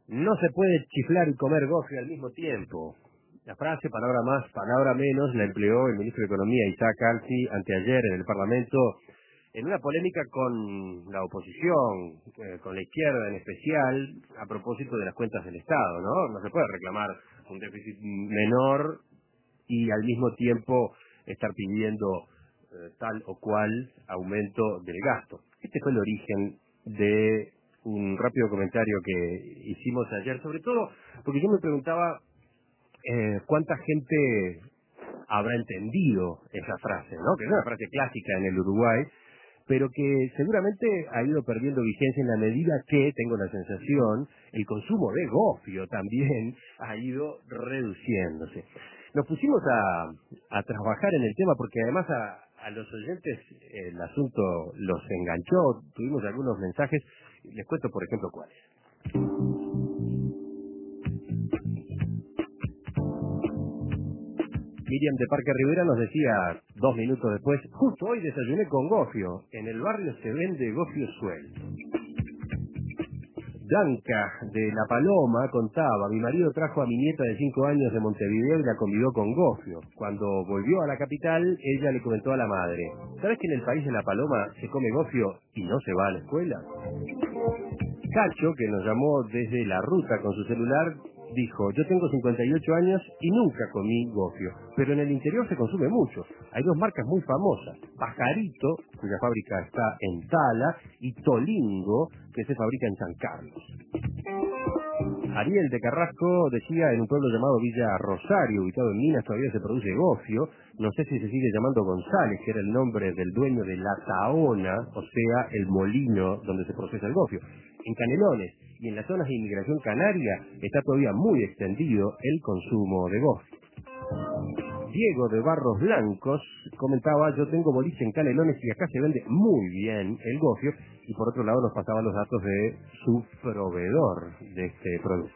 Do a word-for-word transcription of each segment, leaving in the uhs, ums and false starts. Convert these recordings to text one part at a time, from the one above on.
No se puede chiflar y comer gofio al mismo tiempo. La frase, palabra más, palabra menos, la empleó el ministro de Economía, Isaac Alci, anteayer en el Parlamento, en una polémica con la oposición, eh, con la izquierda en especial, a propósito de las cuentas del Estado, ¿no? No se puede reclamar un déficit menor y al mismo tiempo estar pidiendo eh, tal o cual aumento del gasto. Este fue el origen de un rápido comentario que hicimos ayer, sobre todo porque yo me preguntaba eh, cuánta gente habrá entendido esa frase, ¿no? Que es una frase clásica en el Uruguay, pero que seguramente ha ido perdiendo vigencia en la medida que, tengo la sensación, el consumo de gofio también ha ido reduciéndose. Nos pusimos a, a trabajar en el tema porque además a, a los oyentes el asunto los enganchó, tuvimos algunos mensajes, les cuento por ejemplo cuáles. Miriam de Parque Rivera nos decía dos minutos después, justo hoy desayuné con gofio, en el barrio se vende gofio suelto. Blanca de La Paloma contaba, mi marido trajo a mi nieta de cinco años de Montevideo y la convidó con gofio. Cuando volvió a la capital, ella le comentó a la madre, ¿sabes que en el país de La Paloma se come gofio y no se va a la escuela? Cacho, que nos llamó desde la ruta con su celular, dijo, yo tengo cincuenta y ocho años y nunca comí gofio, pero en el interior se consume mucho. Hay dos marcas muy famosas, Pajarito, cuya fábrica está en Tala, y Tolingo, que se fabrica en San Carlos. Ariel de Carrasco decía, en un pueblo llamado Villa Rosario, ubicado en Minas, todavía se produce gofio. No sé si se sigue llamando González, que era el nombre del dueño de La Taona, o sea, el molino donde se procesa el gofio. En Canelones y en las zonas de inmigración canaria está todavía muy extendido el consumo de gofio. Diego de Barros Blancos comentaba, yo tengo boliche en Canelones y acá se vende muy bien el gofio, y por otro lado nos pasaba los datos de su proveedor de este producto.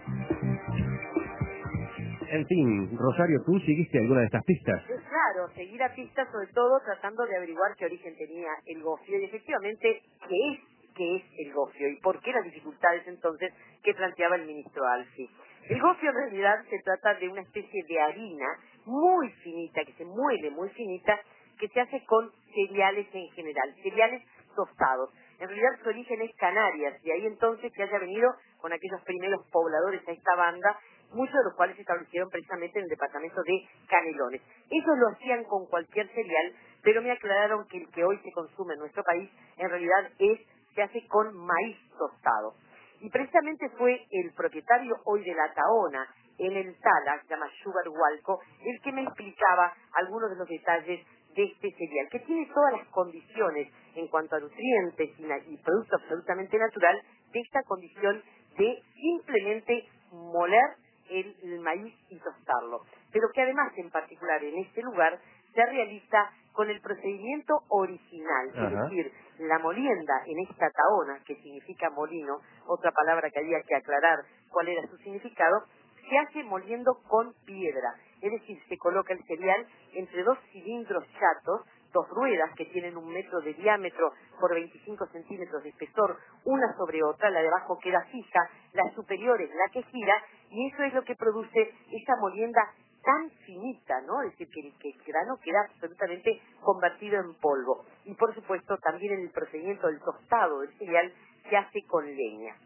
En fin, Rosario, ¿tú seguiste alguna de estas pistas? Claro, seguir a pistas, sobre todo tratando de averiguar qué origen tenía el gofio y efectivamente qué es, qué es el gofio y por qué las dificultades entonces que planteaba el ministro Alci. El gofio en realidad se trata de una especie de harina muy finita, que se muele muy finita, que se hace con cereales en general, cereales tostados. En realidad su origen es Canarias, y ahí entonces que haya venido con aquellos primeros pobladores a esta banda, muchos de los cuales se establecieron precisamente en el departamento de Canelones. Ellos lo hacían con cualquier cereal, pero me aclararon que el que hoy se consume en nuestro país en realidad es se hace con maíz tostado. Y precisamente fue el propietario hoy de La Taona, en el Tala, se llama Sugar Hualco, el que me explicaba algunos de los detalles de este cereal, que tiene todas las condiciones en cuanto a nutrientes y, y producto absolutamente natural de esta condición de simplemente moler el, el maíz y tostarlo. Pero que además, en particular en este lugar, se realiza con el procedimiento original, Ajá. es decir, la molienda en esta taona, que significa molino, otra palabra que había que aclarar cuál era su significado, se hace moliendo con piedra, es decir, se coloca el cereal entre dos cilindros chatos, dos ruedas que tienen un metro de diámetro por veinticinco centímetros de espesor, una sobre otra, la de abajo queda fija, la superior es la que gira, y eso es lo que produce esa molienda tan finita, ¿no? Es decir, que, que el grano queda absolutamente convertido en polvo. Y por supuesto también en el procedimiento del tostado del cereal se hace con leña.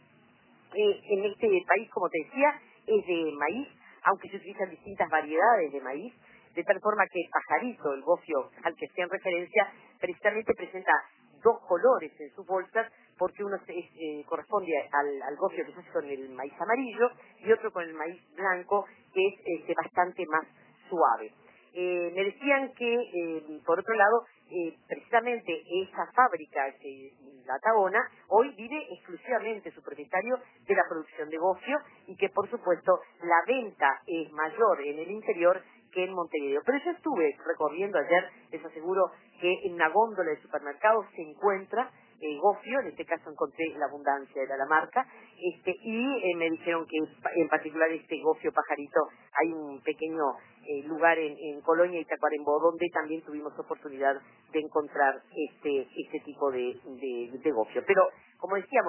Eh, en este país, como te decía, es de maíz, aunque se utilizan distintas variedades de maíz, de tal forma que el pajarito, el gofio al que esté en referencia, precisamente presenta dos colores en sus bolsas, porque uno se, eh, corresponde al, al gofio que se hace con el maíz amarillo y otro con el maíz blanco, que es este, bastante más suave. Eh, me decían que, eh, por otro lado, eh, precisamente esa fábrica, que, La Taona, hoy vive exclusivamente su propietario de la producción de gofio y que, por supuesto, la venta es mayor en el interior que en Montevideo. Pero yo estuve recorriendo ayer, les aseguro que en una góndola de supermercados se encuentra eh, gofio, en este caso encontré la abundancia, era la marca, este, y eh, me dijeron que en particular este gofio pajarito, hay un pequeño eh, lugar en, en Colonia y Tacuarembó donde también tuvimos oportunidad de encontrar este, este tipo de, de, de gofio. Pero, como decíamos,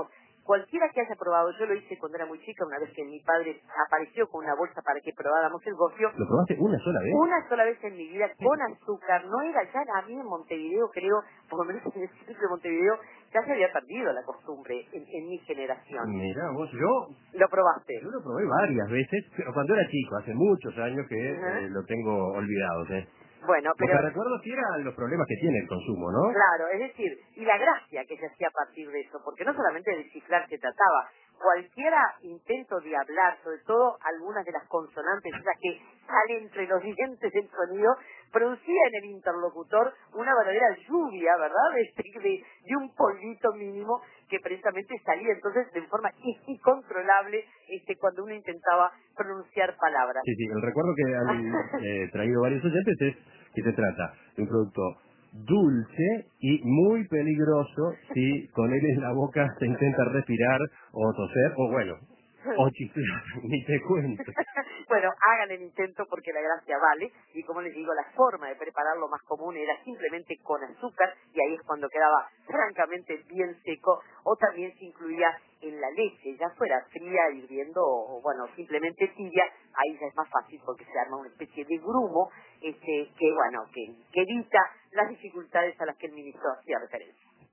cualquiera que haya probado, yo lo hice cuando era muy chica, una vez que mi padre apareció con una bolsa para que probáramos el gofio. ¿Lo probaste una sola vez? Una sola vez en mi vida, con azúcar. No era ya a mí en Montevideo, creo, por lo menos en el centro de Montevideo, ya se había perdido la costumbre en, en mi generación. Mirá vos, yo... ¿Lo probaste? Yo lo probé varias veces, pero cuando era chico, hace muchos años que Uh-huh. eh, lo tengo olvidado, ¿eh? Bueno, Lo que pero... recuerdo sí eran los problemas que tiene el consumo, ¿no? Claro, es decir, y la gracia que se hacía a partir de eso, porque no solamente de descifrar se trataba, cualquiera intento de hablar, sobre todo algunas de las consonantes, esas que salen entre los dientes del sonido, producía en el interlocutor una verdadera lluvia, ¿verdad?, de, de, de un polvito mínimo que precisamente salía entonces de forma incontrolable este, cuando uno intentaba pronunciar palabras. Sí, sí, el recuerdo que han eh, traído varios oyentes es que se trata de un producto dulce y muy peligroso si con él en la boca se intenta respirar o toser o bueno, o chiflar, ni te cuento. Bueno, hagan el intento porque la gracia vale y como les digo, la forma de prepararlo más común era simplemente con azúcar y ahí es cuando quedaba francamente bien seco o también se incluía en la leche, ya fuera fría, hirviendo o bueno, simplemente tibia, ahí ya es más fácil porque se arma una especie de grumo este, que bueno, que, que evita las dificultades a las que el ministro hacía referencia.